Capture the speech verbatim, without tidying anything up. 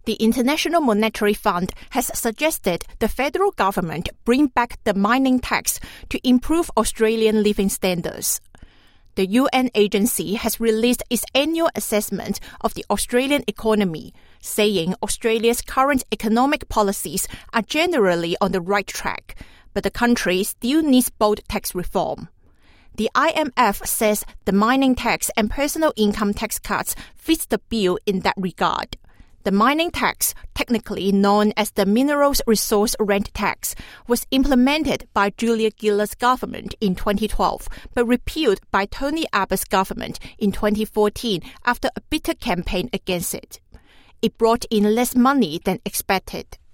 The International Monetary Fund has suggested the federal government bring back the mining tax to improve Australian living standards. The U N agency has released its annual assessment of the Australian economy, saying Australia's current economic policies are generally on the right track, but the country still needs bold tax reform. The I M F says the mining tax and personal income tax cuts fit the bill in that regard. The mining tax, technically known as the Minerals Resource Rent Tax, was implemented by Julia Gillard's government in twenty twelve, but repealed by Tony Abbott's government in twenty fourteen after a bitter campaign against it. It brought in less money than expected.